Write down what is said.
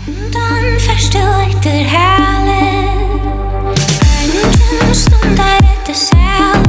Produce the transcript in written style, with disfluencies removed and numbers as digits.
Undan festu eittir helið. Engin stund að þetta sel.